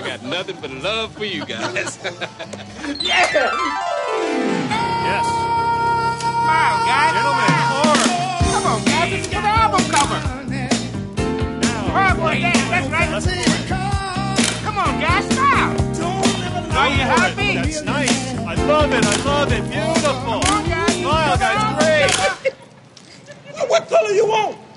got nothing but love for you guys. Yeah! Yes. Smile, guys. Gentlemen, Come on, guys. It's an album cover. Oh, boy, yeah, that's right. Come on, guys. Smile. Are you happy? That's nice. I love it. Beautiful. Come on, guys. Smile, guys. Great. What color you want?